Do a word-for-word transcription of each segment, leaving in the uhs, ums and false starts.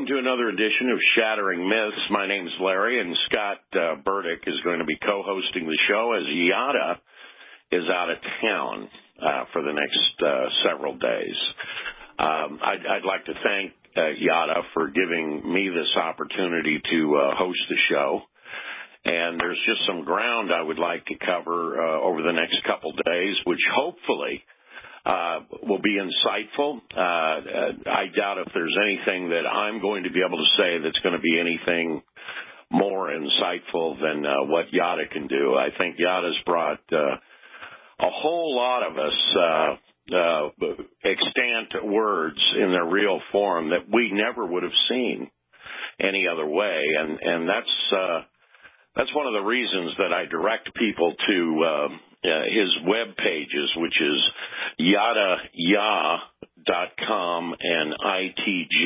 welcome to another edition of Shattering Myths. My name is Larry, and Scott uh, Burdick is going to be co-hosting the show as Yada is out of town uh, for the next uh, several days. Um, I'd, I'd like to thank uh, Yada for giving me this opportunity to uh, host the show. And there's just some ground I would like to cover uh, over the next couple days, which hopefully Uh, will be insightful. Uh, I doubt if there's anything that I'm going to be able to say that's going to be anything more insightful than uh, what Yada can do. I think Yada's brought uh, a whole lot of us uh, uh, extant words in their real form that we never would have seen any other way, and and that's uh, that's one of the reasons that I direct people to Uh, Uh, his web pages, which is yada ya dot com and I T G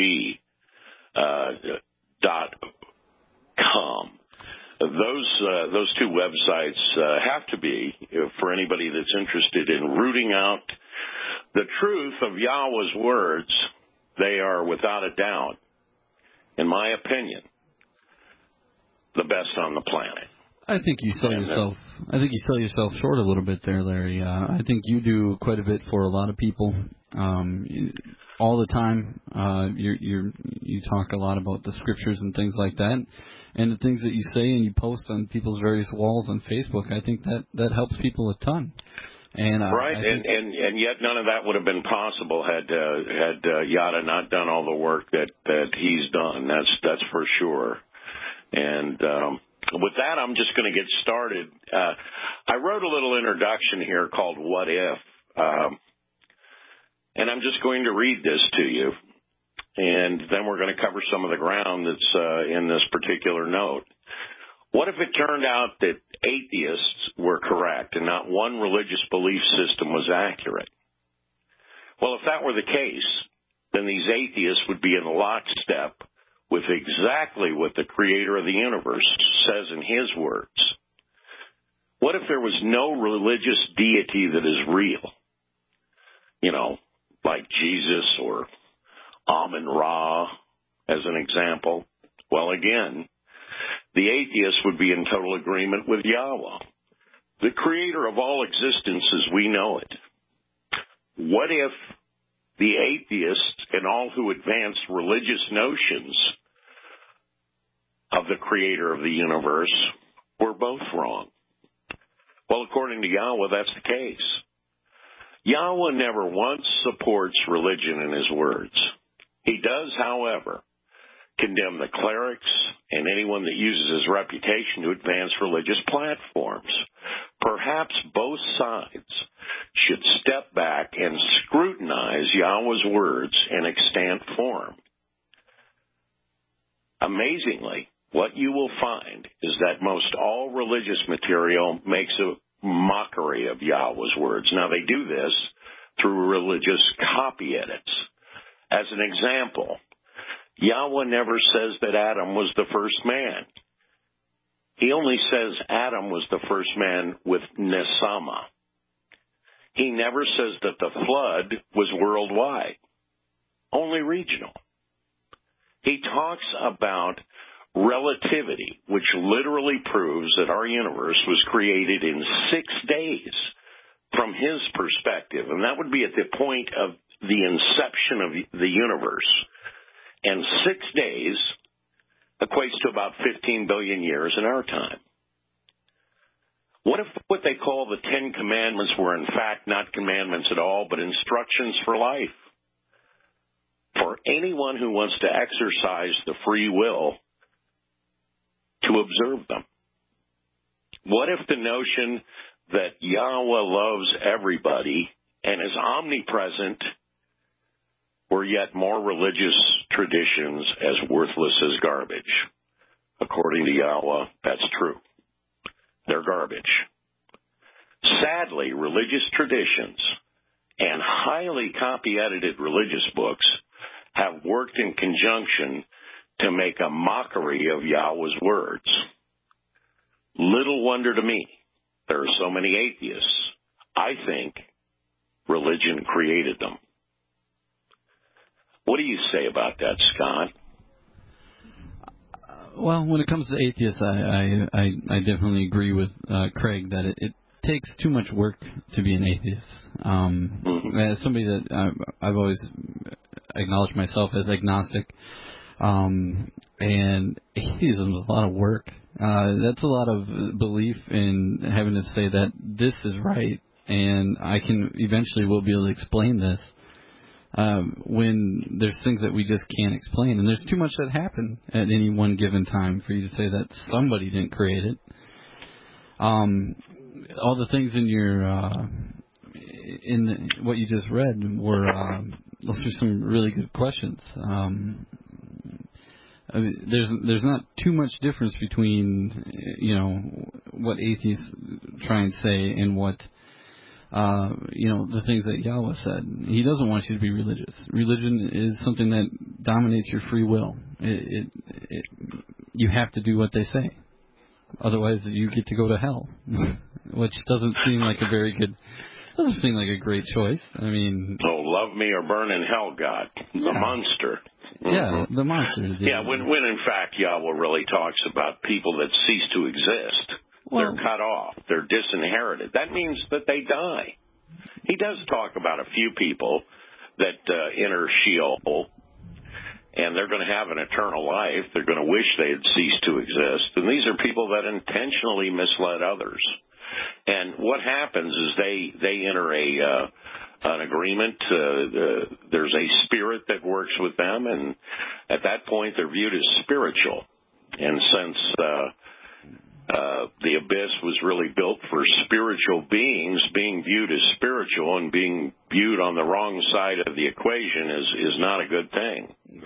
dot com. Uh, those uh, those two websites uh, have to be, uh, for anybody that's interested in rooting out the truth of Yahweh's words, they are without a doubt, in my opinion, the best on the planet. I think you sell yourself. I think you sell yourself short a little bit there, Larry. Uh, I think you do quite a bit for a lot of people, um, all the time. Uh, you you you talk a lot about the scriptures and things like that, and the things that you say and you post on people's various walls on Facebook. I think that, that helps people a ton. And uh, right, I and, and and yet none of that would have been possible had uh, had uh, Yada not done all the work that, that he's done. That's that's for sure, and. Um, With that, I'm just going to get started. Uh, I wrote a little introduction here called What If, um, and I'm just going to read this to you, and then we're going to cover some of the ground that's uh, in this particular note. What if it turned out that atheists were correct and not one religious belief system was accurate? Well, if that were the case, then these atheists would be in lockstep with exactly what the creator of the universe says in his words. What if there was no religious deity that is real? You know, like Jesus or Amun-Ra, as an example. Well, again, the atheist would be in total agreement with Yahweh, the creator of all existence as we know it. What if the atheists and all who advance religious notions of the creator of the universe were both wrong? Well, according to Yahweh, that's the case. Yahweh never once supports religion in his words. He does, however, condemn the clerics and anyone that uses his reputation to advance religious platforms. Perhaps both sides should step back and scrutinize Yahweh's words in extant form. Amazingly, what you will find is that most all religious material makes a mockery of Yahweh's words. Now, they do this through religious copy edits. As an example, Yahweh never says that Adam was the first man. He only says Adam was the first man with Nesama. He never says that the flood was worldwide, only regional. He talks about relativity, which literally proves that our universe was created in six days from his perspective, and that would be at the point of the inception of the universe. And six days equates to about fifteen billion years in our time. What if what they call the Ten Commandments were in fact not commandments at all, but instructions for life? For anyone who wants to exercise the free will to observe them. What if the notion that Yahweh loves everybody and is omnipresent were yet more religious traditions as worthless as garbage? According to Yahweh, that's true. They're garbage. Sadly, religious traditions and highly copy-edited religious books have worked in conjunction to make a mockery of Yahweh's words. Little wonder to me there are so many atheists. I think religion created them. What do you say about that, Scott? well, when it comes to atheists, I I, I, I definitely agree with uh, Craig that it, it takes too much work to be an atheist. Um, mm-hmm. As somebody that I, I've always acknowledged myself as agnostic, um, and atheism is a lot of work. Uh, that's a lot of belief in having to say that this is right, and I can eventually will be able to explain this. Um, when there's things that we just can't explain, and there's too much that happen at any one given time for you to say that somebody didn't create it. Um, all the things in your uh, in the, what you just read were uh, those are some really good questions. Um, I mean, there's there's not too much difference between you know what atheists try and say and what. Uh, you know, the things that Yahweh said. He doesn't want you to be religious. Religion is something that dominates your free will. It, it, it, you have to do what they say. Otherwise, you get to go to hell, which doesn't seem like a very good, doesn't seem like a great choice. I mean... Oh, love me or burn in hell, God. The yeah. monster. Mm-hmm. Yeah, the monster. The, yeah, when, when in fact Yahweh really talks about people that cease to exist. Well, they're cut off. They're disinherited. That means that they die. He does talk about a few people that uh, enter Sheol, and they're going to have an eternal life. They're going to wish they had ceased to exist. And these are people that intentionally misled others. And what happens is they, they enter a uh, an agreement. Uh, uh, there's a spirit that works with them, and at that point they're viewed as spiritual. And since... Uh, Uh, the abyss was really built for spiritual beings. Being viewed as spiritual and being viewed on the wrong side of the equation is, is not a good thing.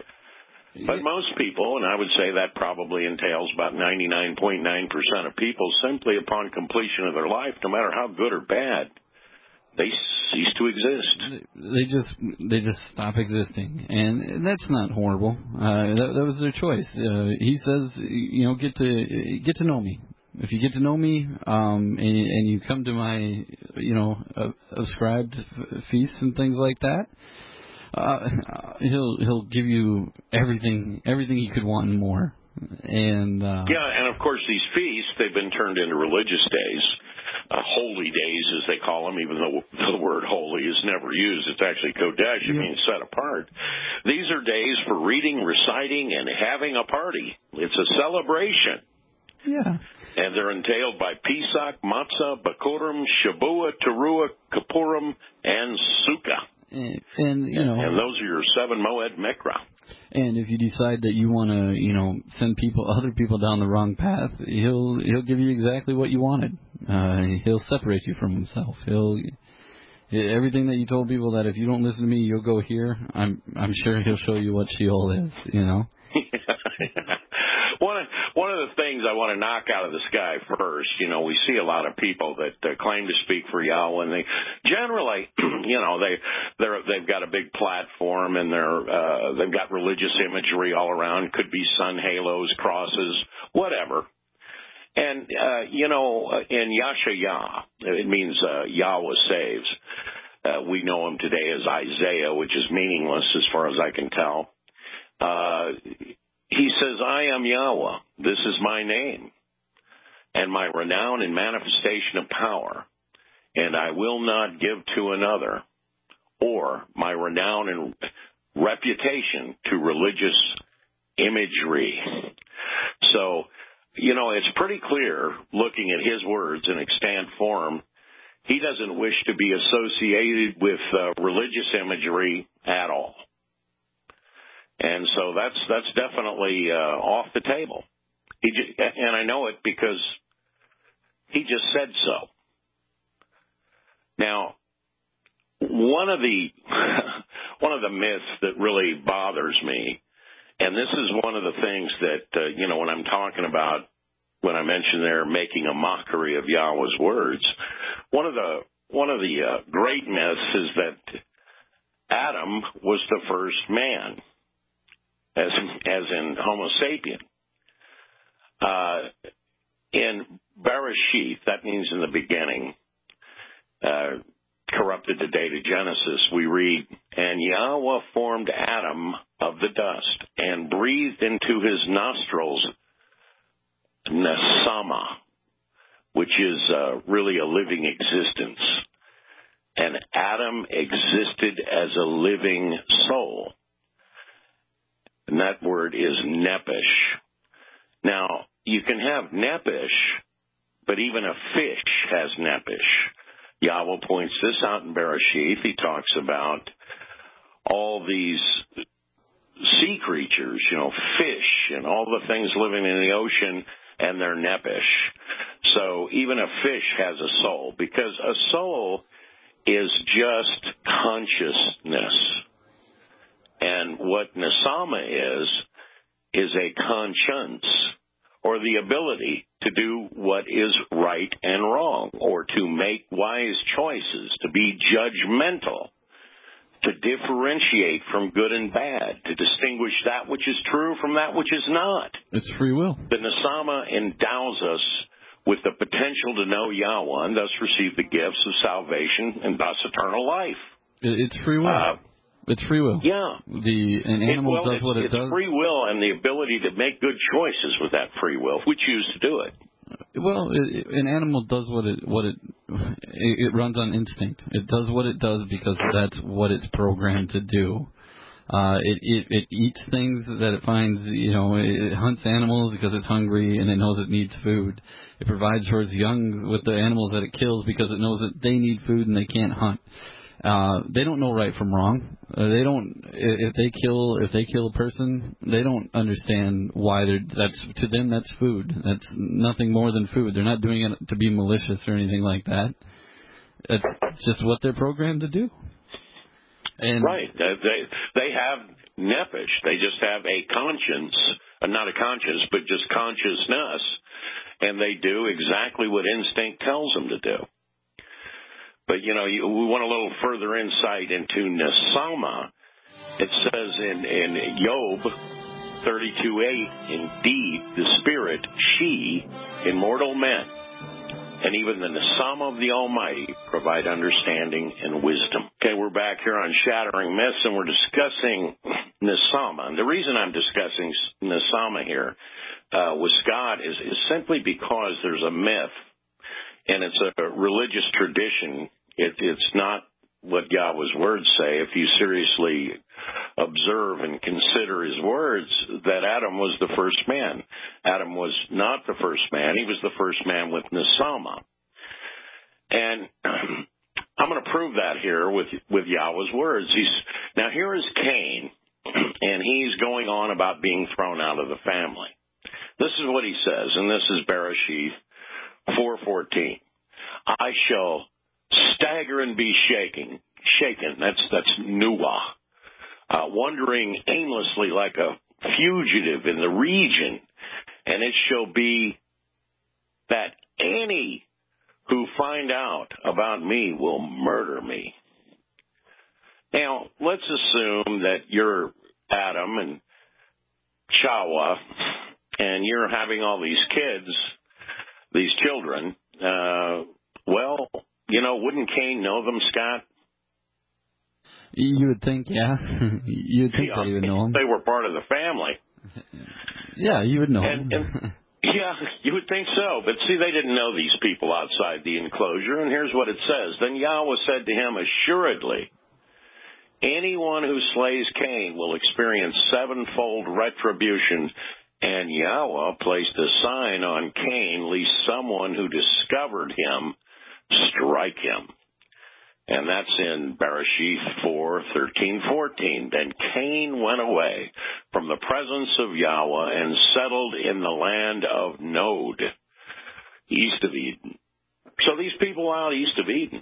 But most people, and I would say that probably entails about ninety-nine point nine percent of people, simply upon completion of their life, no matter how good or bad, they cease to exist. They just they just stop existing, and that's not horrible. Uh, that, that was their choice. Uh, he says, you know, get to get to know me. If you get to know me, um, and, and you come to my, you know, uh, ascribed feasts and things like that, uh, he'll he'll give you everything everything you could want and more. And uh, yeah, and of course these feasts, they've been turned into religious days. Uh, holy days, as they call them, even though the word holy is never used. It's actually Kodesh. It yeah. means set apart. These are days for reading, reciting, and having a party. It's a celebration. Yeah. And they're entailed by Pesach, Matzah, Bakurim, Shabua, Teruah, Kippurim, and Sukkah. And, and you know, and, and those are your seven Moed Mikra. And if you decide that you want to, you know, send people, other people down the wrong path, he'll he'll give you exactly what you wanted. Uh, he'll separate you from himself. He'll everything that you told people that if you don't listen to me, you'll go here. I'm I'm sure he'll show you what Sheol is. You know. One of, one of the things I want to knock out of the sky first, you know, we see a lot of people that uh, claim to speak for Yahweh, and they generally, you know, they they're they've got a big platform, and they're uh, they've got religious imagery all around. Could be sun halos, crosses, whatever. And uh, you know, in Yashayah, it means uh, Yahweh saves. Uh, we know him today as Isaiah, which is meaningless as far as I can tell. Uh, He says, I am Yahweh, this is my name, and my renown and manifestation of power, and I will not give to another, or my renown and reputation to religious imagery. So, you know, it's pretty clear, looking at his words in extant form, he doesn't wish to be associated with uh, religious imagery at all. And so that's that's definitely uh, off the table. He just, and I know it because he just said so. Now, one of the one of the myths that really bothers me, and this is one of the things that uh, you know when I'm talking about when I mentioned there making a mockery of Yahweh's words, one of the one of the uh, great myths is that Adam was the first man. As, as in Homo sapien. Uh, in Bereshith, that means in the beginning, uh, corrupted the date of Genesis, we read, and Yahweh formed Adam of the dust and breathed into his nostrils Nesama, which is uh, really a living existence. And Adam existed as a living soul. And that word is nephesh. Now, you can have nephesh, but even a fish has nephesh. Yahweh points this out in Bereshith. He talks about all these sea creatures, you know, fish and all the things living in the ocean and their nephesh. So even a fish has a soul, because a soul is just consciousness. And what Nesama is, is a conscience, or the ability to do what is right and wrong, or to make wise choices, to be judgmental, to differentiate from good and bad, to distinguish that which is true from that which is not. It's free will. The Nesama endows us with the potential to know Yahweh and thus receive the gifts of salvation and thus eternal life. It's free will. Uh, it's free will. Yeah. The An animal it, well, does what it it's does. It's free will and the ability to make good choices with that free will if we choose to do it. Well, it, an animal does what it what it, it it runs on instinct. It does what it does because that's what it's programmed to do. Uh, it, it it eats things that it finds. You know, it hunts animals because it's hungry and it knows it needs food. It provides for its young with the animals that it kills because it knows that they need food and they can't hunt. Uh, they don't know right from wrong. Uh, they don't. If they kill, if they kill a person, they don't understand why they're. That's to them. That's food. That's nothing more than food. They're not doing it to be malicious or anything like that. It's just what they're programmed to do. And right. They they have nephesh. They just have a conscience, uh, not a conscience, but just consciousness, and they do exactly what instinct tells them to do. But, you know, you, we want a little further insight into Nesama. It says in, in Job thirty-two eight, indeed, the spirit, she, in mortal men, and even the Nesama of the Almighty provide understanding and wisdom. Okay, we're back here on Shattering Myths, and we're discussing Nesama. And the reason I'm discussing Nesama here uh, with Scott is, is simply because there's a myth, and it's a religious tradition. It, it's not what Yahweh's words say. If you seriously observe and consider his words, that Adam was the first man. Adam was not the first man. He was the first man with Nesama. And I'm going to prove that here with with Yahweh's words. He's now here is Cain, and he's going on about being thrown out of the family. This is what he says, and this is Bereshith four fourteen. I shall stagger and be shaking, shaken. That's that's nuah, uh, wandering aimlessly like a fugitive in the region, and it shall be that any who find out about me will murder me. Now, let's assume that you're Adam and Chawa, and you're having all these kids, these children. Uh, well, you know, wouldn't Cain know them, Scott? You would think, yeah. you would think yeah, that he would know them. They were part of the family. Yeah, you would know and, them. and, yeah, you would think so. But see, they didn't know these people outside the enclosure. And here's what it says. Then Yahweh said to him, assuredly, anyone who slays Cain will experience sevenfold retribution. And Yahweh placed a sign on Cain, lest someone who discovered him strike him. And that's in Bereshith four thirteen fourteen. Then Cain went away from the presence of Yahweh and settled in the land of Nod, east of Eden. So these people out east of Eden,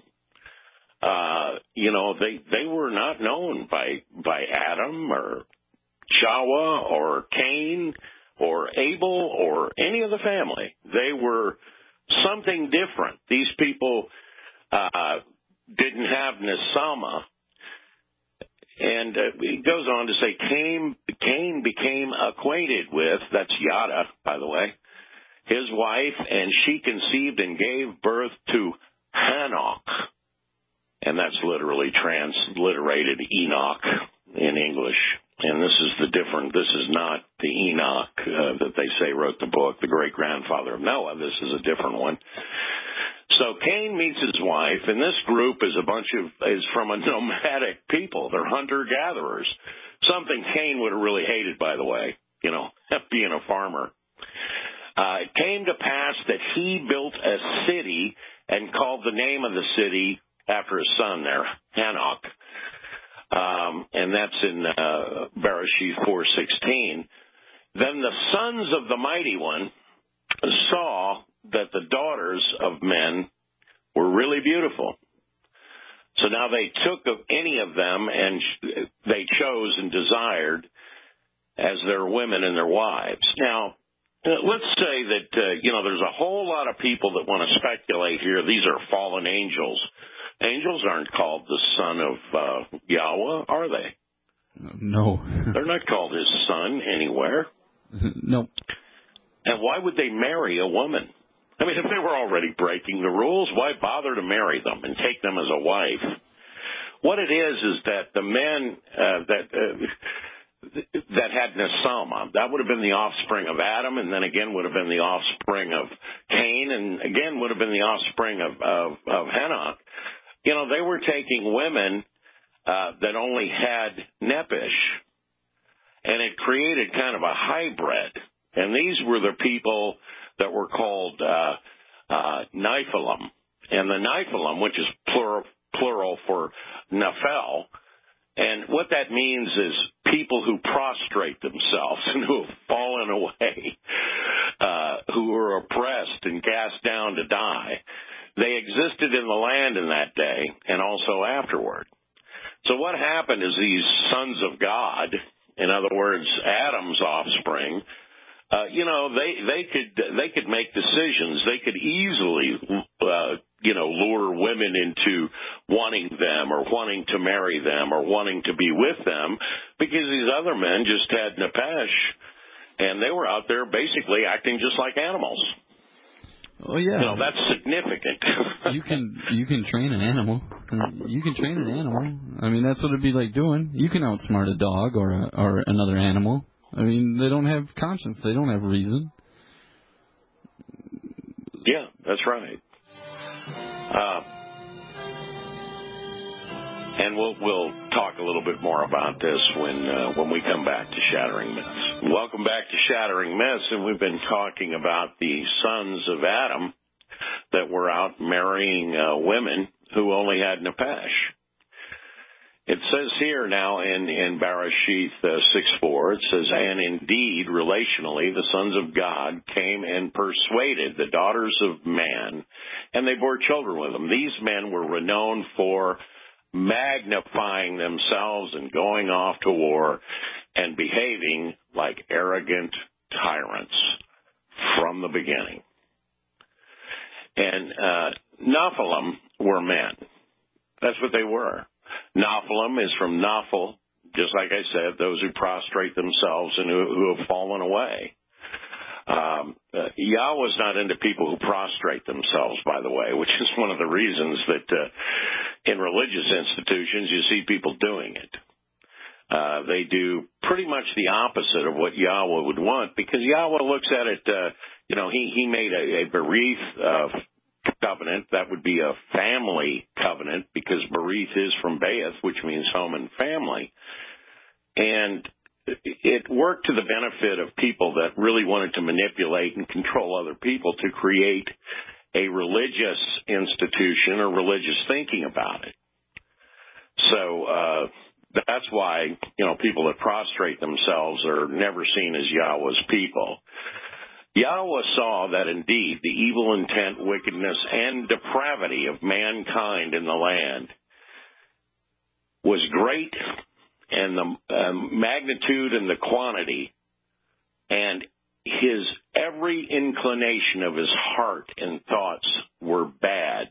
uh, you know, they, they were not known by, by Adam or Chawa or Cain or Abel or any of the family. They were something different. These people uh, didn't have Nesama. And uh, it goes on to say Cain, Cain became acquainted with, that's Yada, by the way, his wife, and she conceived and gave birth to Hanok. And that's literally transliterated Enoch in English. and this is the different, this is not the Enoch uh, that they say wrote the book, the great-grandfather of Noah. This is a different one. So Cain meets his wife, and this group is a bunch of, is from a nomadic people. They're hunter-gatherers. Something Cain would have really hated, by the way, you know, being a farmer. Uh, it came to pass that he built a city and called the name of the city after his son there, Hanok. Um, and that's in uh, Bereshith four sixteen. Then the sons of the Mighty One saw that the daughters of men were really beautiful. So now they took of any of them and sh- they chose and desired as their women and their wives. Now, uh, let's say that, uh, you know, there's a whole lot of people that want to speculate here. These are fallen angels. Angels aren't called the son of uh, Yahweh, are they? No. They're not called his son anywhere. No. And why would they marry a woman? I mean, if they were already breaking the rules, why bother to marry them and take them as a wife? What it is is that the men uh, that uh, that had Nesama, that would have been the offspring of Adam, and then again would have been the offspring of Cain, and again would have been the offspring of, of, of Hanok. You know, they were taking women uh, that only had Nephish, and it created kind of a hybrid. And these were the people that were called uh, uh, Nephilim. And the Nephilim, which is plural, plural for Nephel, and what that means is people who prostrate themselves and who have fallen away, uh, who are oppressed and cast down to die. They existed in the land in that day and also afterward. So what happened is these sons of God, in other words, Adam's offspring, uh, you know, they, they could they could make decisions. They could easily, uh, you know, lure women into wanting them or wanting to marry them or wanting to be with them because these other men just had Nephesh, and they were out there basically acting just like animals. Oh yeah, you know, that's significant. you can you can train an animal. You can train an animal. I mean, that's what it'd be like doing. You can outsmart a dog or a, or another animal. I mean, they don't have conscience. They don't have reason. Yeah, that's right. Uh, and we'll we'll talk a little bit more about this when uh, when we come back to Shattering Myths. Welcome back to Shattering Myths, and we've been talking about the sons of Adam that were out marrying uh, women who only had Nephesh. It says here now in, in Bereshith uh, six four, it says, and indeed, relationally, the sons of God came and persuaded the daughters of man, and they bore children with them. These men were renowned for magnifying themselves and going off to war and behaving like arrogant tyrants from the beginning. And uh, Nephilim were men. That's what they were. Nephilim is from Nephil, just like I said, those who prostrate themselves and who, who have fallen away. Um, uh, Yahweh's not into people who prostrate themselves, by the way, which is one of the reasons that uh, in religious institutions you see people doing it. Uh, they do pretty much the opposite of what Yahweh would want, because Yahweh looks at it, uh, you know, he, he made a, a Berith uh, covenant. That would be a family covenant, because Berith is from Beeth, which means home and family. And it worked to the benefit of people that really wanted to manipulate and control other people to create a religious institution or religious thinking about it. So uh, that's why, you know, people that prostrate themselves are never seen as Yahweh's people. Yahweh saw that indeed the evil intent, wickedness, and depravity of mankind in the land was great, and the uh, magnitude and the quantity, and his every inclination of his heart and thoughts were bad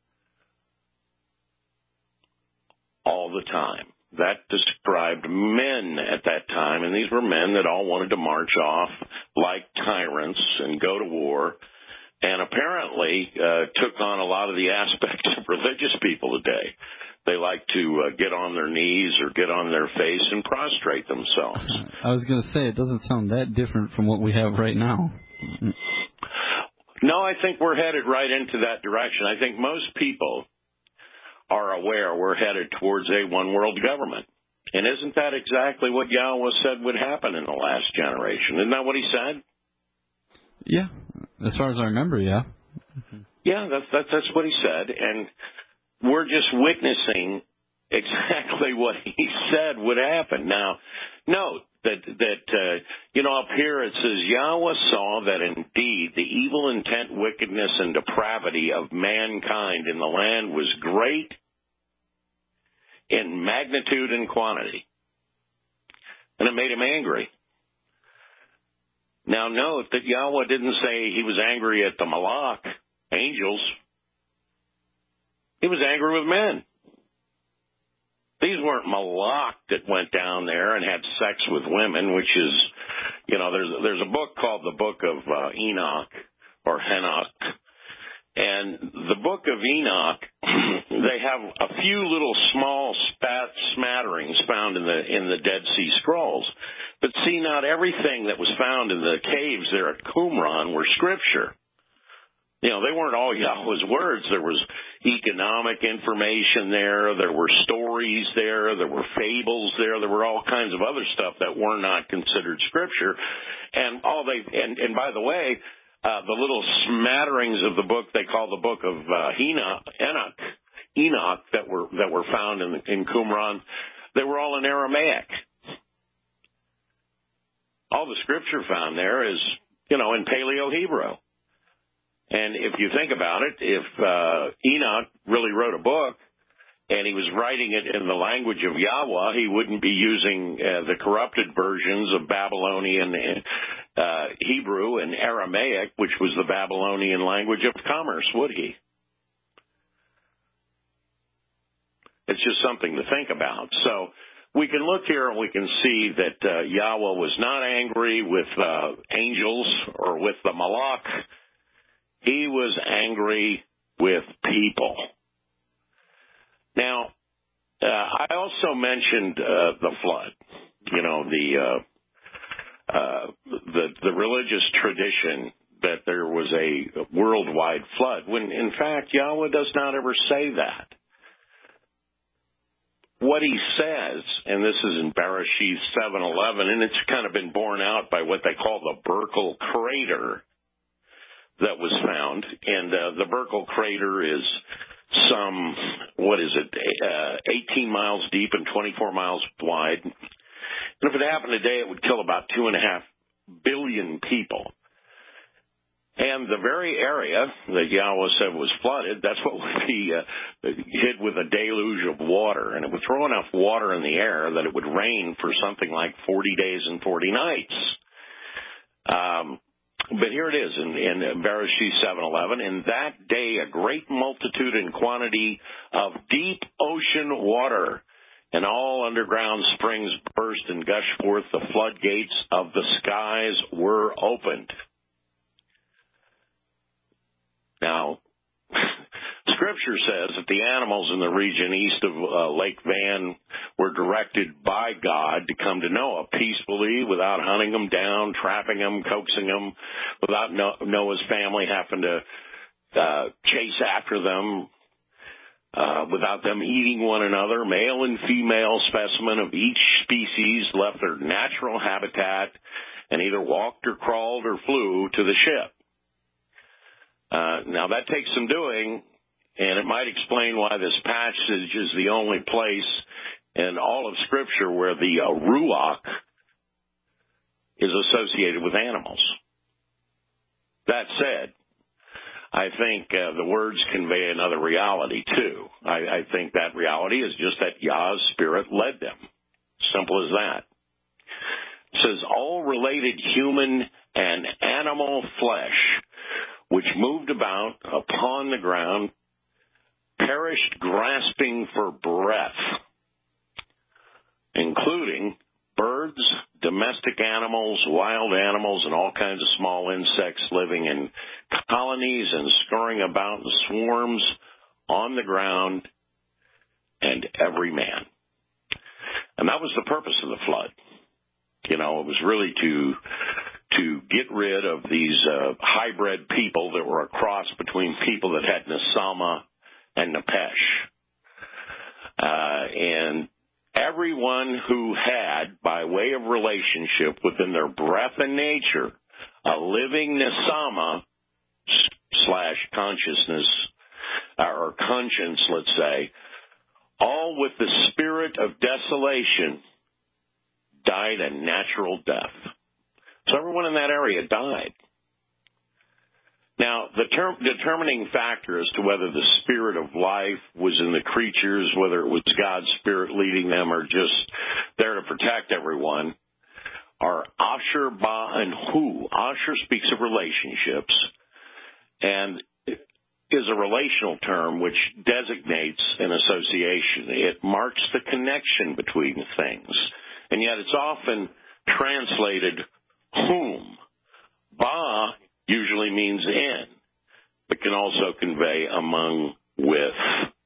all the time. That described men at that time, and these were men that all wanted to march off like tyrants and go to war, and apparently uh, took on a lot of the aspects of religious people today. They like to uh, get on their knees or get on their face and prostrate themselves. I was going to say, it doesn't sound that different from what we have right now. No, I think we're headed right into that direction. I think most people are aware we're headed towards a one-world government. And isn't that exactly what Yahweh said would happen in the last generation? Isn't that what he said? Yeah, as far as I remember, yeah. Yeah, that's, that's, that's what he said. And we're just witnessing exactly what he said would happen. Now, note that, that uh, you know, up here it says, Yahweh saw that indeed the evil intent, wickedness, and depravity of mankind in the land was great in magnitude and quantity. And it made him angry. Now, note that Yahweh didn't say he was angry at the Malach, angels. He was angry with men. These weren't Malach that went down there and had sex with women, which is, you know, there's there's a book called the Book of uh, Enoch or Henoch. And the Book of Enoch, they have a few little small spat smatterings found in the in the Dead Sea Scrolls. But see, not everything that was found in the caves there at Qumran were scripture. You know, they weren't all Yahweh's words. There was economic information there. There were stories there. There were fables there. There were all kinds of other stuff that were not considered scripture. And all they and, and by the way, uh, the little smatterings of the book they call the Book of uh, Enoch, Enoch, Enoch that were that were found in in Qumran, they were all in Aramaic. All the scripture found there is, you know, in Paleo-Hebrew. And if you think about it, if uh, Enoch really wrote a book and he was writing it in the language of Yahweh, he wouldn't be using uh, the corrupted versions of Babylonian uh, Hebrew and Aramaic, which was the Babylonian language of commerce, would he? It's just something to think about. So we can look here and we can see that uh, Yahweh was not angry with uh, angels or with the Malach. He was angry with people. Now, uh, I also mentioned uh, the flood. You know, the, uh, uh, the the religious tradition that there was a worldwide flood, when in fact Yahweh does not ever say that. What he says, and this is in Bereshith seven eleven, and it's kind of been borne out by what they call the Burkle crater that was found, and uh, the Burkle crater is some, what is it, uh, eighteen miles deep and twenty-four miles wide. And if it happened today, it would kill about two and a half billion people. And the very area that Yahweh said was flooded, that's what would be uh, hit with a deluge of water. And it would throw enough water in the air that it would rain for something like forty days and forty nights. Um, But here it is in, in Bereshith seven eleven. In that day, a great multitude and quantity of deep ocean water and all underground springs burst and gushed forth. The floodgates of the skies were opened. Now, Scripture says that the animals in the region east of uh, Lake Van were directed by God to come to Noah peacefully without hunting them down, trapping them, coaxing them, without Noah's family having to uh, chase after them, uh, without them eating one another. Male and female specimen of each species left their natural habitat and either walked or crawled or flew to the ship. Uh, now, that takes some doing. And it might explain why this passage is the only place in all of Scripture where the uh, Ruach is associated with animals. That said, I think uh, the words convey another reality, too. I, I think that reality is just that Yah's Spirit led them. Simple as that. It says, all related human and animal flesh, which moved about upon the ground, perished grasping for breath, including birds, domestic animals, wild animals, and all kinds of small insects living in colonies and scurrying about in swarms on the ground. and every man. And that was the purpose of the flood. You know, it was really to to get rid of these uh, hybrid people that were a cross between people that had Nesama and Nepesh. Uh, and everyone who had, by way of relationship within their breath and nature, a living Nesama slash consciousness, or conscience, let's say, all with the spirit of desolation, died a natural death. So everyone in that area died. Now, the term, determining factor as to whether the spirit of life was in the creatures, whether it was God's spirit leading them or just there to protect everyone, are Asher, Ba, and Hu. Asher speaks of relationships and is a relational term which designates an association. It marks the connection between things, and yet it's often translated whom. Ba usually means in, but can also convey among, with.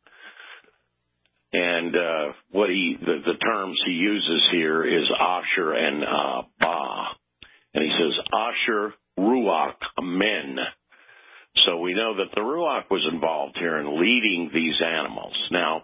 And uh, what he the, the terms he uses here is Asher and uh, Ba. And he says Asher, Ruach, men. So we know that the Ruach was involved here in leading these animals. Now,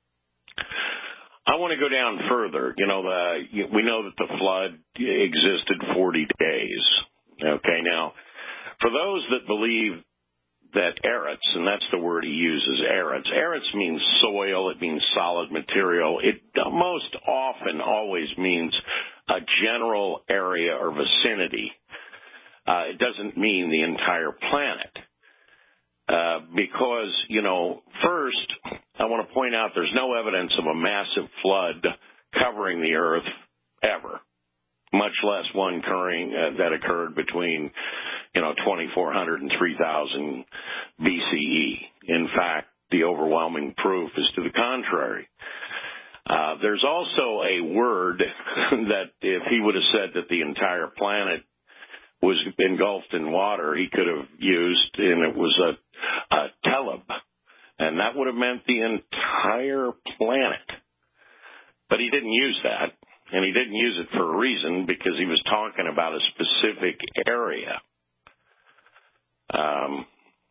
I want to go down further. You know, the, we know that the flood existed forty days. Okay, now, for those that believe that Eretz, and that's the word he uses, Eretz. Eretz means soil. It means solid material. It most often always means a general area or vicinity. Uh, it doesn't mean the entire planet. Uh, because, you know, first, I want to point out there's no evidence of a massive flood covering the earth ever, much less one occurring uh, that occurred between, you know, twenty-four hundred and three thousand B C E. In fact, the overwhelming proof is to the contrary. Uh, there's also a word that if he would have said that the entire planet was engulfed in water, he could have used, and it was a, a teleb, and that would have meant the entire planet. But he didn't use that, and he didn't use it for a reason, because he was talking about a specific area. Um,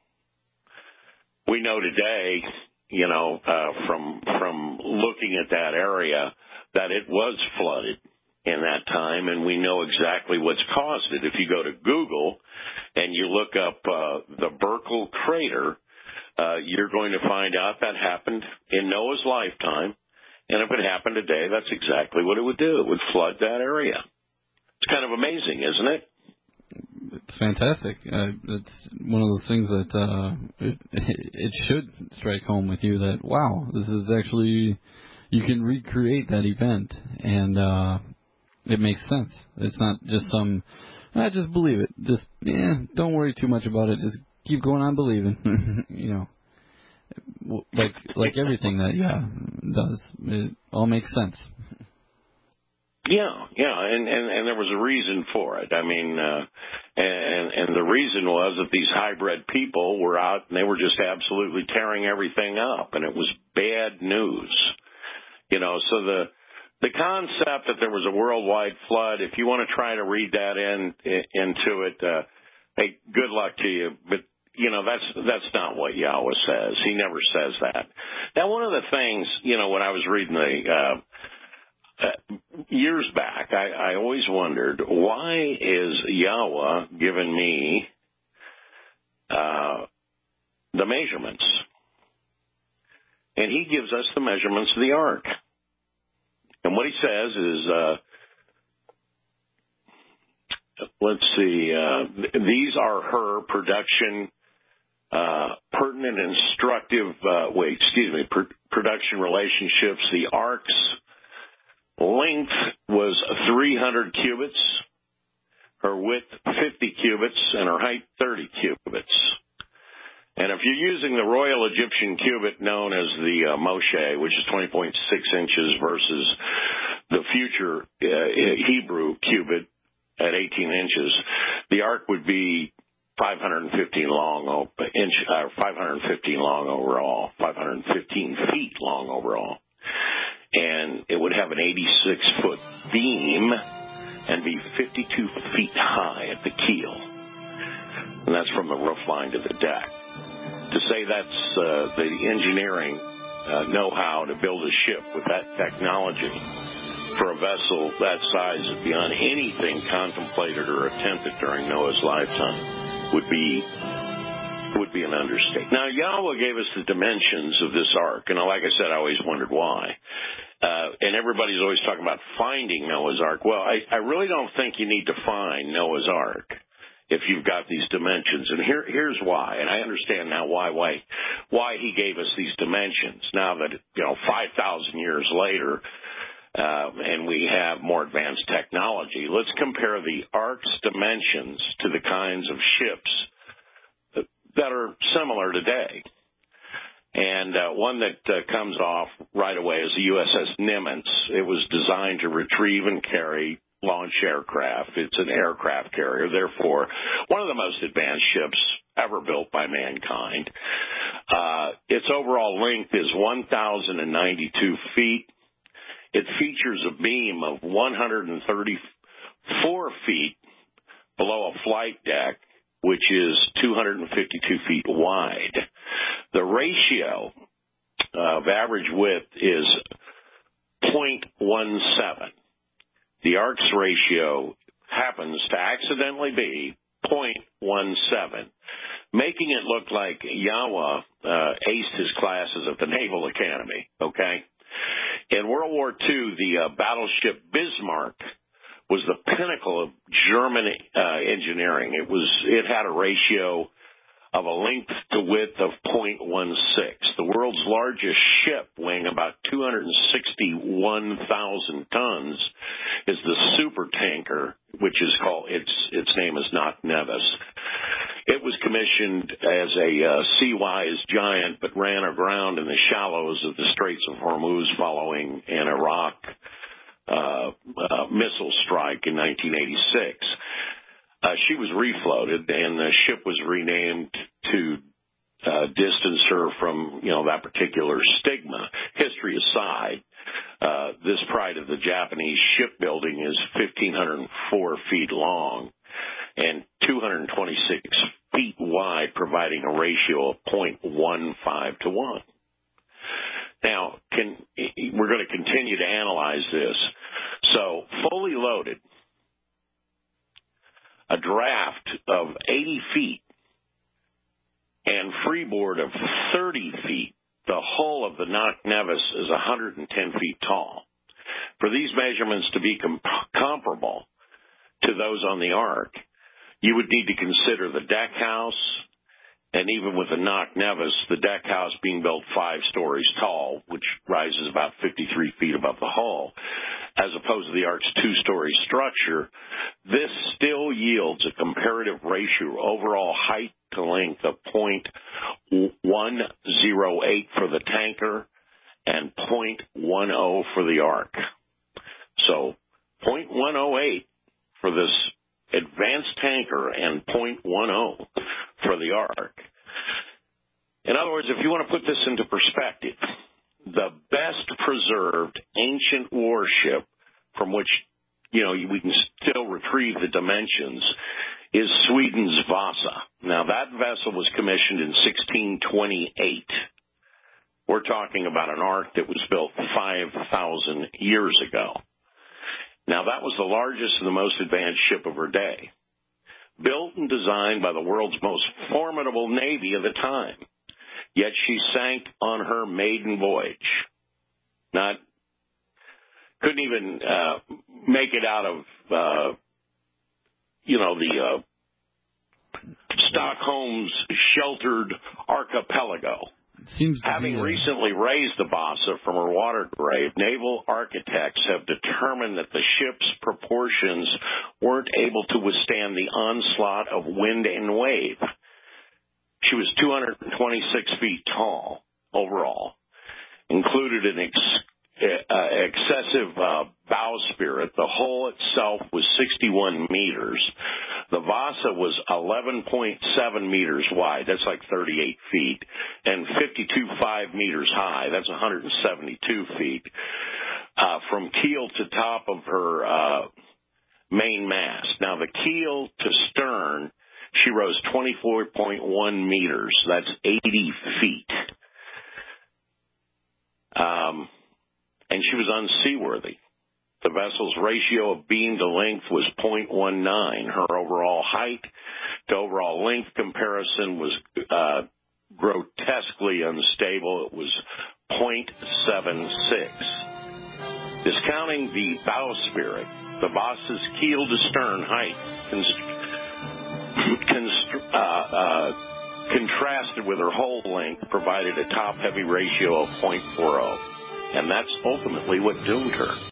we know today, you know, uh, from from looking at that area, that it was flooded in that time, and we know exactly what's caused it. If you go to Google and you look up uh, the Burkle crater, uh, you're going to find out that happened in Noah's lifetime, and if it happened today, that's exactly what it would do. It would flood that area. It's kind of amazing, isn't it? It's fantastic. Uh, it's one of those things that uh, it, it should strike home with you that, wow, this is actually, you can recreate that event, and uh, it makes sense. It's not just some, I just believe it. Just, yeah, don't worry too much about it. Just keep going on believing. You know, like like everything that, yeah, does. It all makes sense. Yeah, yeah, and, and, and there was a reason for it. I mean, uh, and, and the reason was that these hybrid people were out and they were just absolutely tearing everything up, and it was bad news. You know, so the the concept that there was a worldwide flood, if you want to try to read that in, in into it, uh, hey, good luck to you. But, you know, that's that's not what Yahweh says. He never says that. Now, one of the things, you know, when I was reading the uh, Uh, years back, I, I always wondered, why is Yahweh giving me uh, the measurements? And he gives us the measurements of the ark. And what he says is, uh, let's see, uh, th- these are her production, uh, pertinent, instructive, uh, wait, excuse me, pr- production relationships. The ark's length was three hundred cubits, her width fifty cubits, and her height thirty cubits. And if you're using the Royal Egyptian cubit known as the uh, Moshe, which is twenty point six inches versus the future uh, Hebrew cubit at eighteen inches, the ark would be five hundred fifteen long, inch, uh, five hundred fifteen long overall, five hundred fifteen feet long overall. and it would have an eighty-six foot beam and be fifty-two feet high at the keel. And that's from the roof line to the deck. To say that's uh, the engineering uh, know-how to build a ship with that technology for a vessel that size is beyond anything contemplated or attempted during Noah's lifetime would be would be an understatement. Now, Yahweh gave us the dimensions of this ark, and like I said, I always wondered why. Uh, and everybody's always talking about finding Noah's ark. Well, I, I really don't think you need to find Noah's ark if you've got these dimensions. And here, here's why. And I understand now why, why, why he gave us these dimensions. Now that, you know, five thousand years later, uh, and we have more advanced technology, let's compare the ark's dimensions to the kinds of ships that are similar today. And uh, one that uh, comes off right away is the U S S Nimitz. It was designed to retrieve and carry launch aircraft. It's an aircraft carrier, therefore one of the most advanced ships ever built by mankind. Uh, its overall length is one thousand ninety-two feet. It features a beam of one hundred thirty-four feet below a flight deck, which is two hundred fifty-two feet wide. The ratio of average width is zero point one seven. The ark's ratio happens to accidentally be zero point one seven, making it look like Yahweh uh, aced his classes at the Naval Academy, okay? In World War Two, the uh, battleship Bismarck was the pinnacle of German uh, engineering. It was it had a ratio of a length to width of zero point one six. The world's largest ship, weighing about two hundred sixty-one thousand tons, is the supertanker, which is called its its name is Knock Nevis. It was commissioned as a uh, sea-wise giant, but ran aground in the shallows of the Straits of Hormuz following an Iraq Uh, uh, missile strike in nineteen eighty-six. Uh, she was refloated, and the ship was renamed to uh, distance her from, you know, that particular stigma. History aside, uh, this pride of the Japanese shipbuilding is one thousand five hundred four feet long and two hundred twenty-six feet wide, providing a ratio of zero point one five to one. Now, can, we're going to continue to analyze this. So, fully loaded, a draft of eighty feet and freeboard of thirty feet, the hull of the Knock Nevis is one hundred ten feet tall. For these measurements to be com- comparable to those on the Ark, you would need to consider the deck house, and even with the Knock Nevis, the deck house being built five stories tall, which rises about fifty-three feet above the hull, as opposed to the Ark's two-story structure, this still yields a comparative ratio overall height to length of zero point one zero eight for the tanker and zero point one zero for the Ark. So zero point one zero eight for this advanced tanker and zero point one zero for the Ark. In other words, if you want to put this into perspective, the best preserved ancient warship from which, you know, we can still retrieve the dimensions is Sweden's Vasa. Now, that vessel was commissioned in sixteen twenty-eight. We're talking about an Ark that was built five thousand years ago. Now, that was the largest and the most advanced ship of her day, built and designed by the world's most formidable navy of the time. Yet she sank on her maiden voyage. Not, couldn't even uh, make it out of, uh, you know, the uh, Stockholm's sheltered archipelago. Seems to Having be a... recently raised the Vasa from her water grave, naval architects have determined that the ship's proportions weren't able to withstand the onslaught of wind and wave. She was two hundred twenty-six feet tall overall, included an ex- uh, excessive uh, bowsprit. The hull itself was sixty-one meters. The Vasa was eleven point seven meters wide. That's like thirty-eight feet. And fifty-two point five meters high. That's one hundred seventy-two feet. uh, from keel to top of her uh, main mast. Now, the keel to stern, she rose twenty-four point one meters. That's eighty feet. Um, and she was unseaworthy. The vessel's ratio of beam to length was zero point one nine. Her overall height to overall length comparison was uh, grotesquely unstable. It was zero point seven six. Discounting the bowsprit, the Voss's keel to stern height const- const- uh, uh, contrasted with her hull length provided a top-heavy ratio of zero point four zero. And that's ultimately what doomed her.